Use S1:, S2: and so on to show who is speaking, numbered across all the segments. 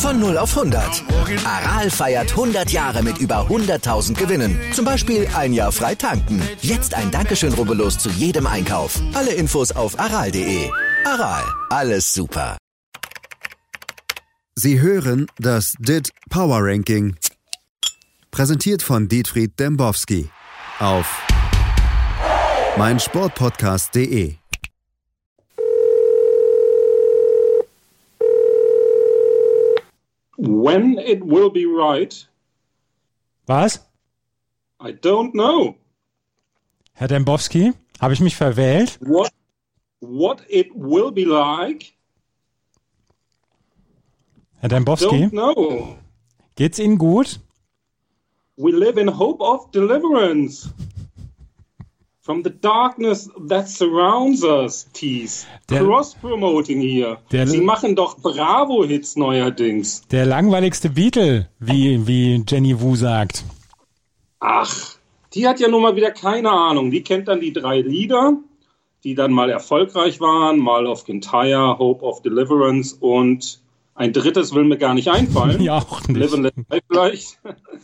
S1: Von 0 auf 100. Aral feiert 100 Jahre mit über 100.000 Gewinnen. Zum Beispiel ein Jahr frei tanken. Jetzt ein Dankeschön, rubbellos zu jedem Einkauf. Alle Infos auf aral.de. Aral, alles super.
S2: Sie hören das DIT Power Ranking. Präsentiert von Dietfried Dembowski auf meinsportpodcast.de.
S3: When it will be right.
S4: Was?
S3: I don't know.
S4: Herr Dembowski, habe ich mich verwählt?
S3: What it will be like.
S4: Herr Dembowski,
S3: Don't know.
S4: geht's Ihnen gut?
S3: We live in hope of deliverance from the darkness that surrounds us. Tease. Cross-promoting hier. Sie machen doch Bravo-Hits neuerdings.
S4: Der langweiligste Beatle, wie Jenny Wu sagt.
S3: Ach, die hat ja nun mal wieder keine Ahnung. Die kennt dann die 3 Lieder, die dann mal erfolgreich waren. Mal of Kintyre, Hope of Deliverance und ein drittes will mir gar nicht einfallen.
S4: Ja, auch nicht.
S3: Live and Let Die vielleicht.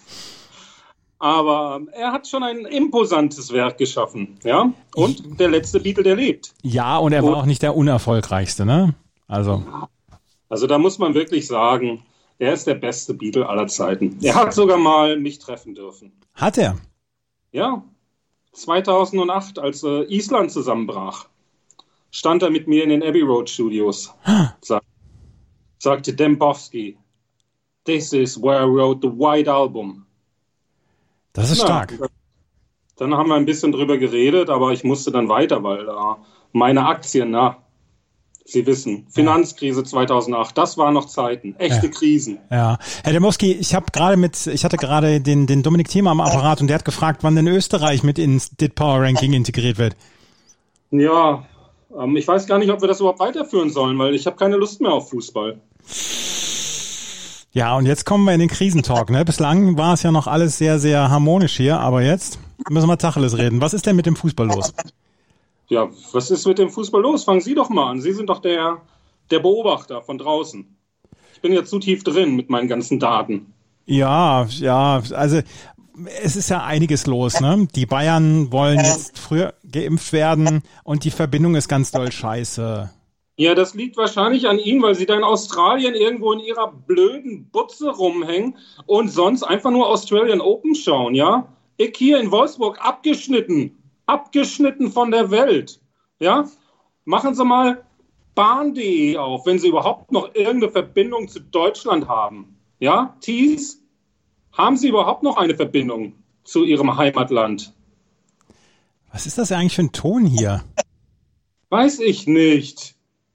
S3: Aber er hat schon ein imposantes Werk geschaffen, ja. Und der letzte Beatle, der lebt.
S4: Ja, und er war auch nicht der unerfolgreichste, ne? Also
S3: da muss man wirklich sagen, er ist der beste Beatle aller Zeiten. Er hat sogar mal mich treffen dürfen.
S4: Hat er?
S3: Ja, 2008, als Island zusammenbrach, stand er mit mir in den Abbey Road Studios. Sagte Dembowski, this is where I wrote the White Album.
S4: Das ist stark.
S3: Dann haben wir ein bisschen drüber geredet, aber ich musste dann weiter, weil meine Aktien, Sie wissen, Finanzkrise 2008, das waren noch Zeiten, echte Krisen.
S4: Ja, Herr Dembowski, ich hatte gerade den Dominik Thiemer am Apparat und der hat gefragt, wann denn Österreich mit ins DIT Power Ranking integriert wird.
S3: Ja, ich weiß gar nicht, ob wir das überhaupt weiterführen sollen, weil ich habe keine Lust mehr auf Fußball.
S4: Ja, und jetzt kommen wir in den Krisentalk, ne? Bislang war es ja noch alles sehr, sehr harmonisch hier, aber jetzt müssen wir Tacheles reden. Was ist denn mit dem Fußball los?
S3: Ja, was ist mit dem Fußball los? Fangen Sie doch mal an. Sie sind doch der Beobachter von draußen. Ich bin ja zu tief drin mit meinen ganzen Daten.
S4: Ja, also es ist ja einiges los, ne? Die Bayern wollen jetzt früher geimpft werden und die Verbindung ist ganz doll scheiße.
S3: Ja, das liegt wahrscheinlich an Ihnen, weil Sie da in Australien irgendwo in Ihrer blöden Butze rumhängen und sonst einfach nur Australian Open schauen, ja? Ich hier in Wolfsburg abgeschnitten von der Welt, ja? Machen Sie mal bahn.de auf, wenn Sie überhaupt noch irgendeine Verbindung zu Deutschland haben, ja? Thies, haben Sie überhaupt noch eine Verbindung zu Ihrem Heimatland?
S4: Was ist das eigentlich für ein Ton hier?
S3: Weiß ich nicht.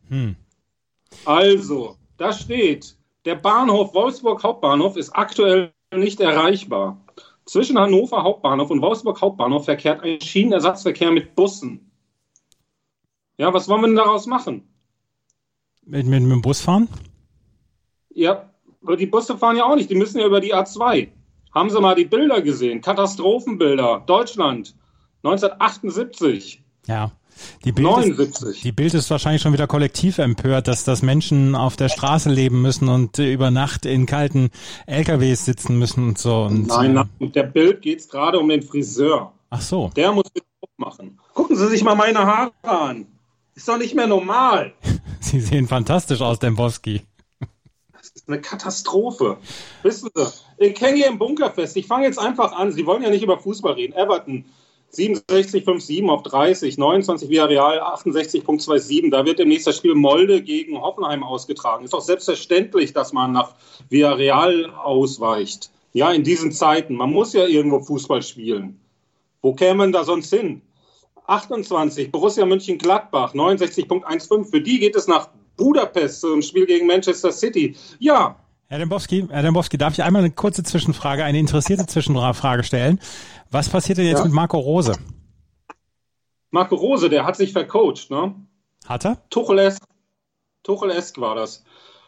S3: Also, da steht, der Bahnhof Wolfsburg Hauptbahnhof ist aktuell nicht erreichbar. Zwischen Hannover Hauptbahnhof und Wolfsburg Hauptbahnhof verkehrt ein Schienenersatzverkehr mit Bussen. Ja, was wollen wir denn daraus machen?
S4: Mit dem Bus fahren?
S3: Ja, aber die Busse fahren ja auch nicht, die müssen ja über die A2. Haben Sie mal die Bilder gesehen? Katastrophenbilder, Deutschland, 1978.
S4: Ja. Die Bild ist wahrscheinlich schon wieder kollektiv empört, dass Menschen auf der Straße leben müssen und über Nacht in kalten LKWs sitzen müssen und so. Und
S3: nein, der Bild geht es gerade um den Friseur.
S4: Ach so.
S3: Der muss den Druck machen. Gucken Sie sich mal meine Haare an. Ist doch nicht mehr normal.
S4: Sie sehen fantastisch aus, Dembowski.
S3: Das ist eine Katastrophe. Wissen Sie, ich hänge hier im Bunker fest. Ich fange jetzt einfach an. Sie wollen ja nicht über Fußball reden. Everton 67,57 auf 30, 29 Villarreal, 68,27. Da wird demnächst das Spiel Molde gegen Hoffenheim ausgetragen. Ist doch selbstverständlich, dass man nach Villarreal ausweicht. Ja, in diesen Zeiten. Man muss ja irgendwo Fußball spielen. Wo käme man da sonst hin? 28, Borussia Mönchengladbach, 69,15. Für die geht es nach Budapest zum Spiel gegen Manchester City. Ja.
S4: Herr Dembowski, darf ich einmal eine kurze Zwischenfrage, eine interessierte Zwischenfrage stellen? Was passiert denn jetzt mit Marco Rose?
S3: Marco Rose, der hat sich vercoacht, ne?
S4: Hat er?
S3: Tuchel-esk war das.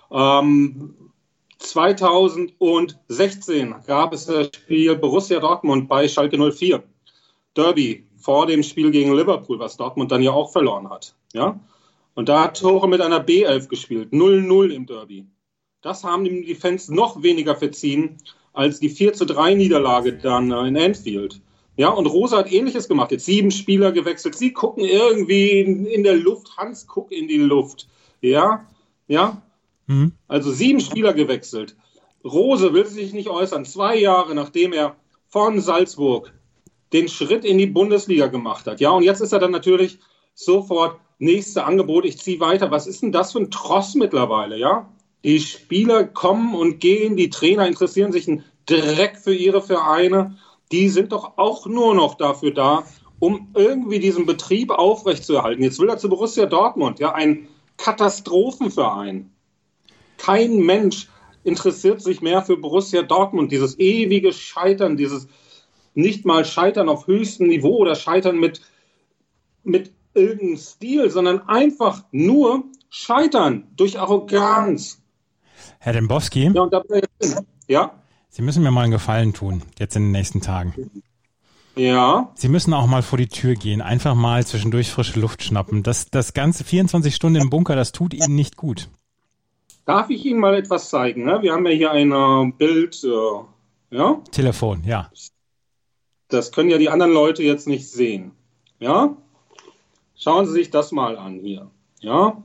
S3: 2016 gab es das Spiel Borussia Dortmund bei Schalke 04. Derby vor dem Spiel gegen Liverpool, was Dortmund dann ja auch verloren hat. Ja? Und da hat Tuchel mit einer B11 gespielt. 0-0 im Derby. Das haben ihm die Fans noch weniger verziehen als die 4:3 Niederlage dann in Anfield. Ja, und Rose hat Ähnliches gemacht. Jetzt 7 Spieler gewechselt. Sie gucken irgendwie in der Luft. Hans guckt in die Luft. Ja. Also 7 Spieler gewechselt. Rose will sich nicht äußern. 2 Jahre, nachdem er von Salzburg den Schritt in die Bundesliga gemacht hat. Ja, und jetzt ist er dann natürlich sofort nächste Angebot. Ich ziehe weiter. Was ist denn das für ein Tross mittlerweile, ja? Die Spieler kommen und gehen. Die Trainer interessieren sich einen Dreck für ihre Vereine. Die sind doch auch nur noch dafür da, um irgendwie diesen Betrieb aufrechtzuerhalten. Jetzt will er zu Borussia Dortmund, ja, ein Katastrophenverein. Kein Mensch interessiert sich mehr für Borussia Dortmund. Dieses ewige Scheitern, dieses nicht mal Scheitern auf höchstem Niveau oder Scheitern mit irgendeinem Stil, sondern einfach nur Scheitern durch Arroganz.
S4: Herr Dembowski?
S3: Ja, und da bin ich drin. Ja?
S4: Sie müssen mir mal einen Gefallen tun, jetzt in den nächsten Tagen.
S3: Ja.
S4: Sie müssen auch mal vor die Tür gehen, einfach mal zwischendurch frische Luft schnappen. Das ganze 24 Stunden im Bunker, das tut Ihnen nicht gut.
S3: Darf ich Ihnen mal etwas zeigen? Ne? Wir haben ja hier ein Bild, ja?
S4: Telefon, ja.
S3: Das können ja die anderen Leute jetzt nicht sehen. Ja? Schauen Sie sich das mal an hier. Ja?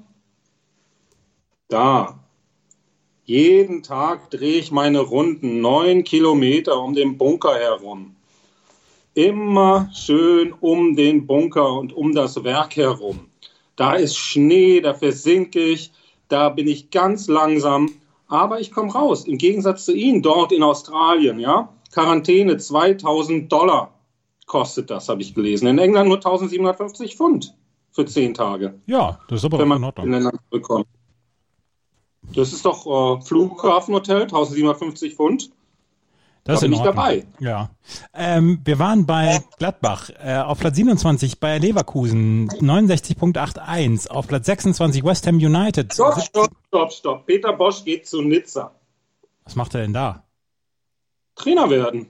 S3: Da. Jeden Tag drehe ich meine Runden, 9 Kilometer um den Bunker herum. Immer schön um den Bunker und um das Werk herum. Da ist Schnee, da versinke ich, da bin ich ganz langsam, aber ich komme raus. Im Gegensatz zu Ihnen dort in Australien, ja. Quarantäne, $2.000 kostet das, habe ich gelesen. In England nur 1.750 Pfund für 10 Tage.
S4: Ja, das ist aber
S3: wenn man
S4: in Ordnung.
S3: in Ländern bekommt. Das ist doch Flughafenhotel, 1.750 Pfund.
S4: Das
S3: da
S4: ist
S3: bin ich dabei.
S4: Ja. Wir waren bei Gladbach auf Platz 27, bei Leverkusen 69,81, auf Platz 26 West Ham United.
S3: Stopp. Peter Bosch geht zu Nizza.
S4: Was macht er denn da?
S3: Trainer werden.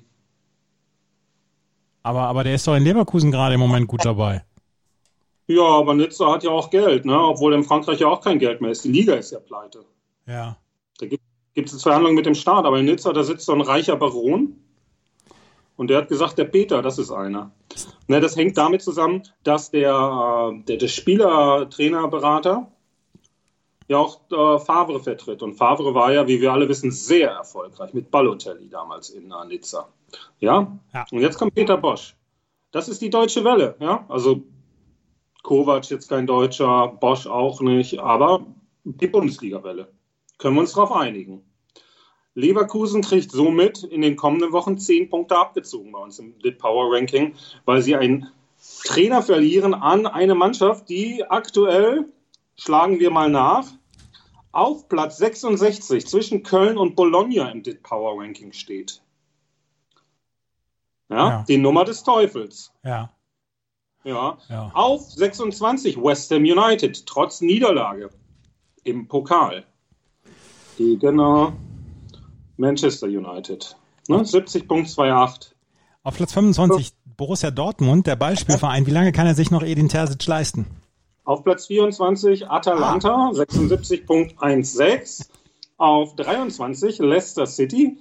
S4: Aber der ist doch in Leverkusen gerade im Moment gut dabei.
S3: Ja, aber Nizza hat ja auch Geld, ne? Obwohl in Frankreich ja auch kein Geld mehr ist. Die Liga ist ja pleite.
S4: Ja.
S3: Da gibt es Verhandlungen mit dem Staat, aber in Nizza, da sitzt so ein reicher Baron und der hat gesagt, der Peter, das ist einer. Ne, das hängt damit zusammen, dass der Spieler-Trainer-Berater ja auch Favre vertritt. Und Favre war ja, wie wir alle wissen, sehr erfolgreich mit Balotelli damals in Nizza. Ja? Und jetzt kommt Peter Bosch. Das ist die deutsche Welle. Ja? Also Kovac jetzt kein Deutscher, Bosch auch nicht, aber die Bundesliga-Welle. Können wir uns darauf einigen. Leverkusen kriegt somit in den kommenden Wochen 10 Punkte abgezogen bei uns im DIT Power Ranking, weil sie einen Trainer verlieren an eine Mannschaft, die aktuell, schlagen wir mal nach, auf Platz 66 zwischen Köln und Bologna im DIT Power Ranking steht. Ja, die Nummer des Teufels.
S4: Ja.
S3: Auf 26 West Ham United, trotz Niederlage im Pokal gegen Manchester United. Ne? 70,28.
S4: Auf Platz 25 Borussia Dortmund, der Beispielverein. Wie lange kann er sich noch Edin Terzic leisten?
S3: Auf Platz 24 Atalanta, 76,16. Auf 23 Leicester City,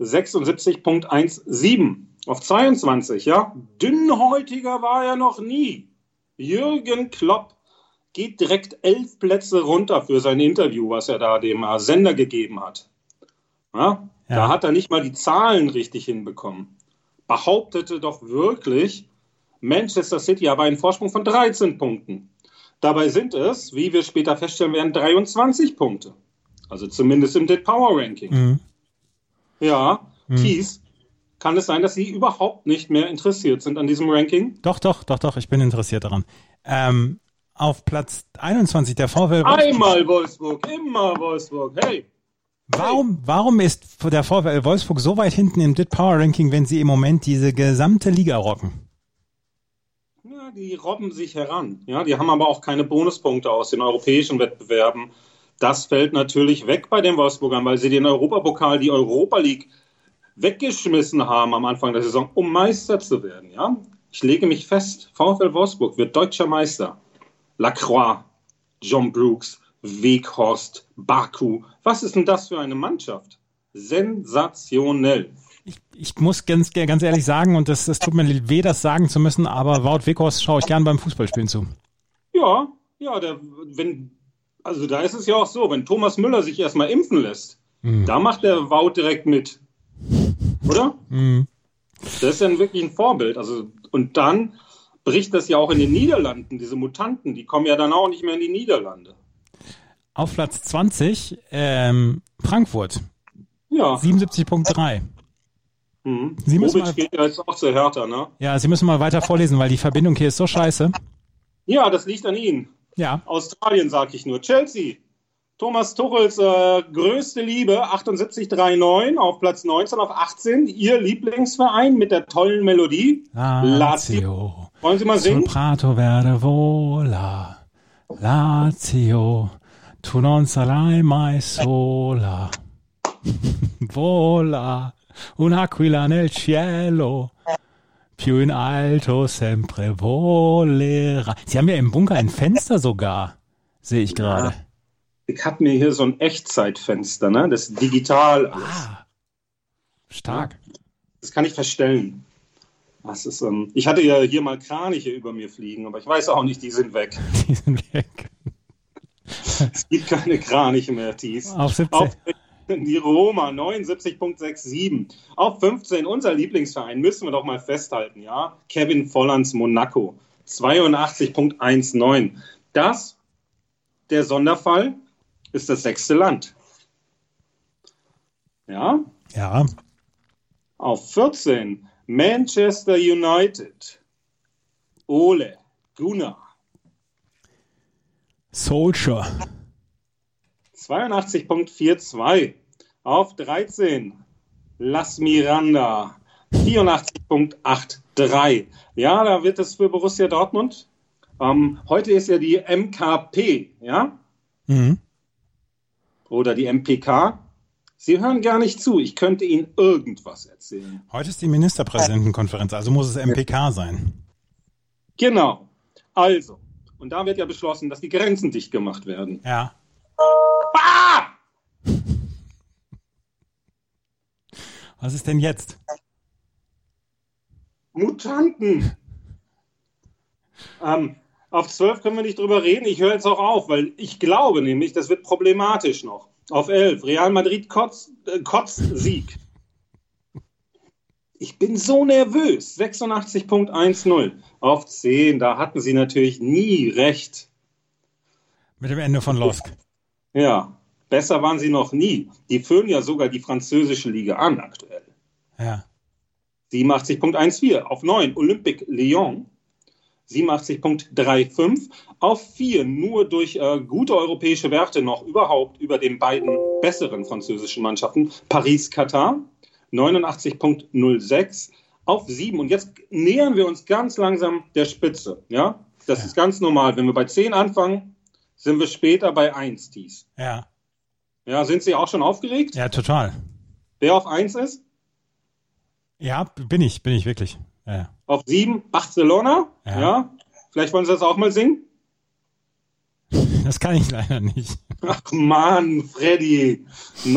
S3: 76,17. Auf 22, ja, dünnhäutiger war er noch nie. Jürgen Klopp geht direkt 11 Plätze runter für sein Interview, was er da dem Sender gegeben hat. Ja? Da hat er nicht mal die Zahlen richtig hinbekommen. Behauptete doch wirklich, Manchester City habe einen Vorsprung von 13 Punkten. Dabei sind es, wie wir später feststellen werden, 23 Punkte. Also zumindest im DIT Power Ranking.
S4: Mhm.
S3: Ja, Thies, kann es sein, dass Sie überhaupt nicht mehr interessiert sind an diesem Ranking?
S4: Doch, ich bin interessiert daran. Auf Platz 21 der VfL Wolfsburg.
S3: Einmal Wolfsburg, immer Wolfsburg, hey!
S4: Warum ist der VfL Wolfsburg so weit hinten im DIT Power Ranking, wenn sie im Moment diese gesamte Liga rocken?
S3: Ja, die robben sich heran. Ja, die haben aber auch keine Bonuspunkte aus den europäischen Wettbewerben. Das fällt natürlich weg bei den Wolfsburgern, weil sie den Europapokal, die Europa League weggeschmissen haben am Anfang der Saison, um Meister zu werden. Ja? Ich lege mich fest, VfL Wolfsburg wird deutscher Meister. Lacroix, John Brooks Weghorst, Baku. Was ist denn das für eine Mannschaft? Sensationell.
S4: Ich muss ganz ehrlich sagen, und das tut mir weh, das sagen zu müssen, aber Wout Weghorst schaue ich gern beim Fußballspielen zu.
S3: Ja, da ist es ja auch so, wenn Thomas Müller sich erstmal impfen lässt, da macht der Wout direkt mit. Oder? Das ist dann wirklich ein Vorbild. Also, und dann bricht das ja auch in den Niederlanden, diese Mutanten, die kommen ja dann auch nicht mehr in die Niederlande.
S4: Auf Platz 20, Frankfurt.
S3: Ja.
S4: 77,3. Sie müssen mal,
S3: geht ja jetzt auch zu Hertha, ne?
S4: Ja, Sie müssen mal weiter vorlesen, weil die Verbindung hier ist so scheiße.
S3: Ja, das liegt an Ihnen.
S4: Ja.
S3: Australien, sag ich nur. Chelsea. Thomas Tuchels größte Liebe, 78,39 auf Platz 19, auf 18. Ihr Lieblingsverein mit der tollen Melodie.
S4: Lazio.
S3: Wollen Sie mal singen?
S4: Sul prato verde vola. Lazio. Tu non sarai mai sola. Vola. Un'aquila nel cielo. Più in alto sempre volera. Sie haben ja im Bunker ein Fenster sogar. Sehe ich gerade.
S3: Ich habe mir hier so ein Echtzeitfenster, ne? Das ist digital alles.
S4: Stark.
S3: Das kann ich verstellen. Das ist, ich hatte ja hier mal Kraniche über mir fliegen, aber ich weiß auch nicht, die sind weg.
S4: Die sind weg.
S3: Es gibt keine Kraniche mehr, Thies.
S4: Auf 17.
S3: Die Roma, 79,67. Auf 15, unser Lieblingsverein, müssen wir doch mal festhalten, ja? Kevin Vollands Monaco, 82,19. Das, der Sonderfall, ist das 6. Land. Ja?
S4: Ja.
S3: Auf 14, Manchester United. Ole Gunnar.
S4: Solskjaer.
S3: 82,42. Auf 13, Las Miranda. 84,83. Ja, da wird es für Borussia Dortmund. Heute ist ja die MKP, ja? Oder die MPK. Sie hören gar nicht zu. Ich könnte Ihnen irgendwas erzählen.
S4: Heute ist die Ministerpräsidentenkonferenz, also muss es MPK sein.
S3: Genau. Also, und da wird ja beschlossen, dass die Grenzen dicht gemacht werden.
S4: Ja. Was ist denn jetzt?
S3: Mutanten. Auf 12 können wir nicht drüber reden. Ich höre jetzt auch auf, weil ich glaube nämlich, das wird problematisch noch. Auf 11, Real Madrid Kotz-Sieg. Ich bin so nervös. 86,10. Auf 10, da hatten sie natürlich nie recht.
S4: Mit dem Ende von LOSC.
S3: Ja, besser waren sie noch nie. Die führen ja sogar die französische Liga an aktuell.
S4: Ja.
S3: 87,14. Auf 9, Olympique Lyon. 87,35. Auf 4, nur durch gute europäische Werte noch überhaupt über den beiden besseren französischen Mannschaften. Paris-Katar, 89,06. Auf 7, und jetzt nähern wir uns ganz langsam der Spitze. Ja, das ist ganz normal. Wenn wir bei 10 anfangen, sind wir später bei 1, Thies.
S4: Ja.
S3: Ja, sind Sie auch schon aufgeregt?
S4: Ja, total.
S3: Wer auf 1 ist?
S4: Ja, bin ich wirklich. Ja.
S3: Auf 7, Barcelona. Ja. Vielleicht wollen Sie das auch mal singen?
S4: Das kann ich leider nicht.
S3: Ach Mann, Freddy.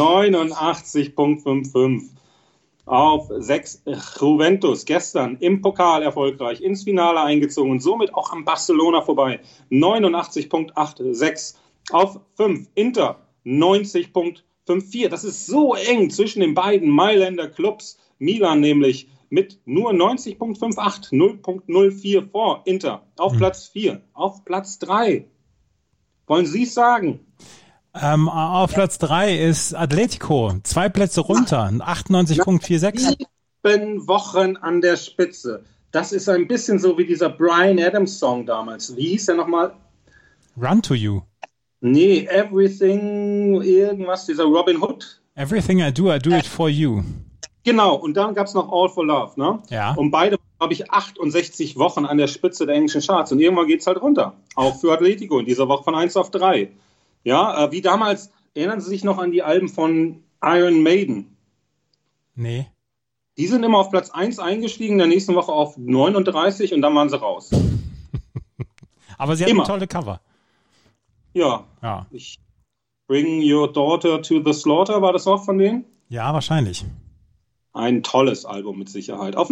S3: 89,55. Auf 6, Juventus. Gestern im Pokal erfolgreich ins Finale eingezogen und somit auch am Barcelona vorbei. 89,86. Auf 5, Inter. 90,54. Das ist so eng zwischen den beiden Mailänder Clubs. Milan nämlich mit nur 90,58, 0,04 vor Inter. Auf Platz 4. Auf Platz 3. Wollen Sie es sagen?
S4: Auf Platz 3 ist Atletico. 2 Plätze runter. 98,46.
S3: 7 Wochen an der Spitze. Das ist ein bisschen so wie dieser Bryan Adams Song damals. Wie hieß der nochmal?
S4: Run to You.
S3: Nee, Everything, irgendwas, dieser Robin Hood.
S4: Everything I do it for you.
S3: Genau, und dann gab es noch All for Love, ne?
S4: Ja.
S3: Und beide, glaube ich, 68 Wochen an der Spitze der englischen Charts. Und irgendwann geht es halt runter. Auch für Atletico in dieser Woche von 1 auf 3. Ja, wie damals, erinnern Sie sich noch an die Alben von Iron Maiden?
S4: Nee.
S3: Die sind immer auf Platz 1 eingestiegen, in der nächsten Woche auf 39 und dann waren sie raus.
S4: Aber sie hatten tolle Cover.
S3: Ja. Ich Bring Your Daughter to the Slaughter, war das auch von denen?
S4: Ja, wahrscheinlich.
S3: Ein tolles Album mit Sicherheit. Auf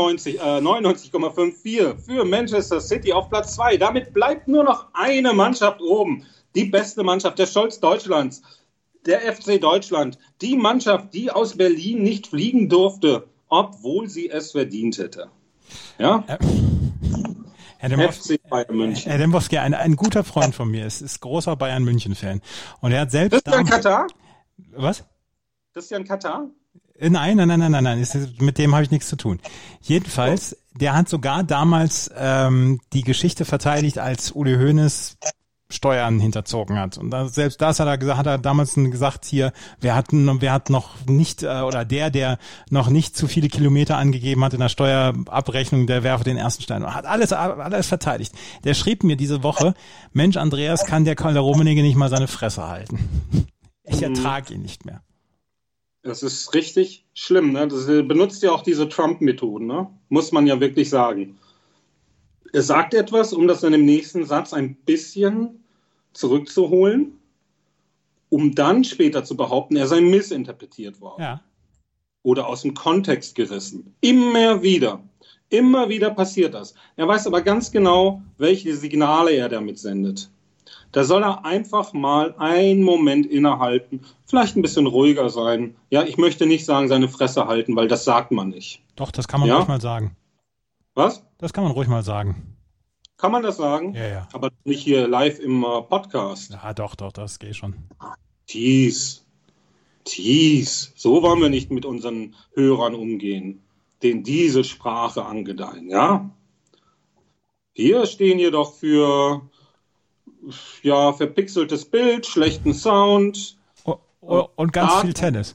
S3: 99,54 für Manchester City auf Platz 2. Damit bleibt nur noch eine Mannschaft oben. Die beste Mannschaft, der Stolz Deutschlands, der FC Deutschland. Die Mannschaft, die aus Berlin nicht fliegen durfte, obwohl sie es verdient hätte. Ja?
S4: FC Bayern München. Herr Dembowski, ein guter Freund von mir, ist großer Bayern München-Fan. Und er hat selbst...
S3: Christian Katar?
S4: Was?
S3: Christian Katar?
S4: Nein. Mit dem habe ich nichts zu tun. Jedenfalls, der hat sogar damals die Geschichte verteidigt, als Uli Hoeneß Steuern hinterzogen hat. Und selbst das hat er damals gesagt, hier, wer hat noch nicht, oder der noch nicht zu viele Kilometer angegeben hat in der Steuerabrechnung, der werfe den ersten Stein. Hat alles verteidigt. Der schrieb mir diese Woche, Mensch, Andreas, kann der Karl Rummenigge nicht mal seine Fresse halten. Ich ertrage ihn nicht mehr.
S3: Das ist richtig schlimm, ne? Das benutzt ja auch diese Trump-Methoden, ne? Muss man ja wirklich sagen. Er sagt etwas, um das dann im nächsten Satz ein bisschen zurückzuholen, um dann später zu behaupten, er sei missinterpretiert worden.
S4: Ja.
S3: Oder aus dem Kontext gerissen. Immer wieder passiert das. Er weiß aber ganz genau, welche Signale er damit sendet. Da soll er einfach mal einen Moment innehalten, vielleicht ein bisschen ruhiger sein. Ja, ich möchte nicht sagen, seine Fresse halten, weil das sagt man nicht.
S4: Doch, das kann man ruhig mal sagen.
S3: Was?
S4: Das kann man ruhig mal sagen.
S3: Kann man das sagen?
S4: Ja.
S3: Aber nicht hier live im Podcast.
S4: Ja, doch, das geht schon.
S3: Tease. So wollen wir nicht mit unseren Hörern umgehen, denen diese Sprache angedeihen, ja? Wir stehen jedoch für verpixeltes Bild, schlechten Sound.
S4: Und ganz viel Tennis.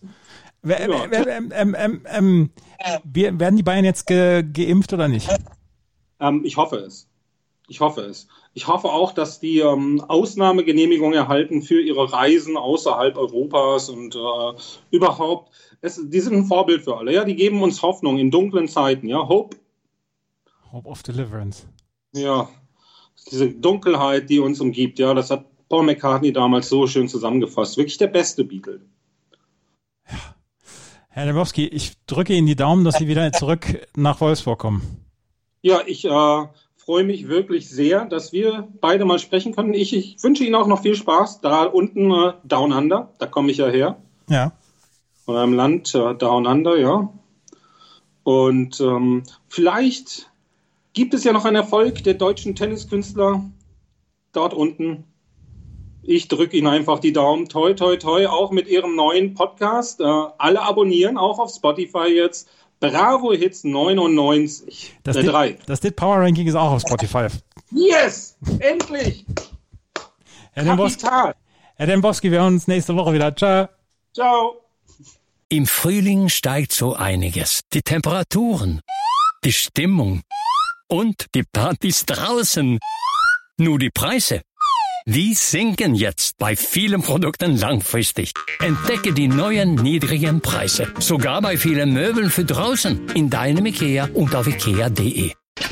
S4: Werden die Bayern jetzt geimpft oder nicht?
S3: Ich hoffe es. Ich hoffe auch, dass die Ausnahmegenehmigung erhalten für ihre Reisen außerhalb Europas und überhaupt. Die sind ein Vorbild für alle. Ja, die geben uns Hoffnung in dunklen Zeiten. Ja, Hope
S4: of Deliverance.
S3: Ja, diese Dunkelheit, die uns umgibt. Ja, das hat Paul McCartney damals so schön zusammengefasst. Wirklich der beste Beatle.
S4: Ja. Herr Dembowski, ich drücke Ihnen die Daumen, dass Sie wieder zurück nach Wolfsburg kommen.
S3: Ja, ich freue mich wirklich sehr, dass wir beide mal sprechen können. Ich wünsche Ihnen auch noch viel Spaß. Da unten Down Under, da komme ich ja her.
S4: Ja.
S3: Von einem Land Down Under, ja. Und vielleicht gibt es ja noch einen Erfolg der deutschen Tenniskünstler dort unten. Ich drücke Ihnen einfach die Daumen. Toi, toi, toi, auch mit Ihrem neuen Podcast. Alle abonnieren, auch auf Spotify jetzt. Bravo Hits 99.
S4: Das DIT Power Ranking ist auch auf Spotify.
S3: Yes! Endlich!
S4: Herr Dembowski, wir hören uns nächste Woche wieder. Ciao.
S3: Ciao.
S5: Im Frühling steigt so einiges. Die Temperaturen, die Stimmung und die Partys draußen. Nur die Preise, die sinken jetzt bei vielen Produkten langfristig. Entdecke die neuen niedrigen Preise. Sogar bei vielen Möbeln für draußen. In deinem IKEA und auf IKEA.de.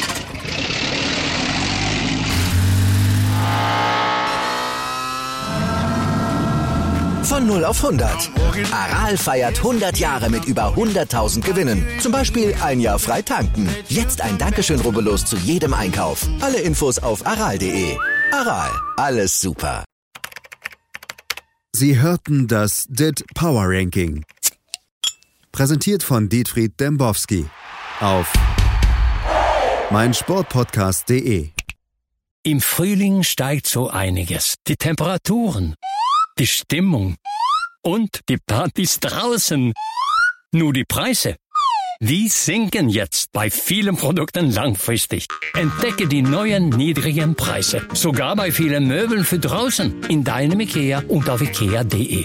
S1: Von 0 auf 100. Aral feiert 100 Jahre mit über 100.000 Gewinnen. Zum Beispiel ein Jahr frei tanken. Jetzt ein Dankeschön, rubbellos zu jedem Einkauf. Alle Infos auf aral.de. Aral, alles super.
S2: Sie hörten das DIT Power Ranking. Präsentiert von Dietfried Dembowski auf meinsportpodcast.de.
S5: Im Frühling steigt so einiges. Die Temperaturen, die Stimmung und die Partys draußen. Nur die Preise, die sinken jetzt bei vielen Produkten langfristig. Entdecke die neuen niedrigen Preise. Sogar bei vielen Möbeln für draußen. In deinem IKEA und auf IKEA.de.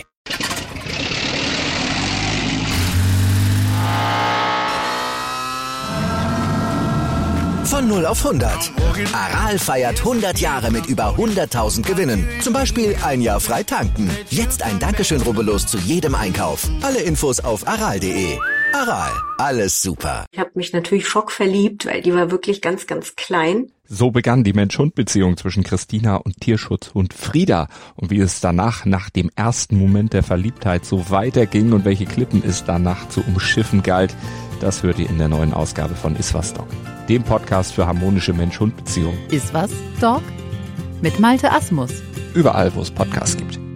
S1: Von 0 auf 100. Aral feiert 100 Jahre mit über 100.000 Gewinnen. Zum Beispiel ein Jahr frei tanken. Jetzt ein Dankeschön, rubbellos zu jedem Einkauf. Alle Infos auf aral.de. Aral, alles super.
S6: Ich habe mich natürlich schockverliebt, weil die war wirklich ganz, ganz klein.
S7: So begann die Mensch-Hund-Beziehung zwischen Christina und Tierschutzhund Frieda. Und wie es danach, nach dem ersten Moment der Verliebtheit, so weiterging und welche Klippen es danach zu umschiffen galt, das hört ihr in der neuen Ausgabe von Iswas Dog, dem Podcast für harmonische Mensch-Hund-Beziehungen.
S8: Iswas Dog mit Malte Asmus.
S7: Überall, wo es Podcasts gibt.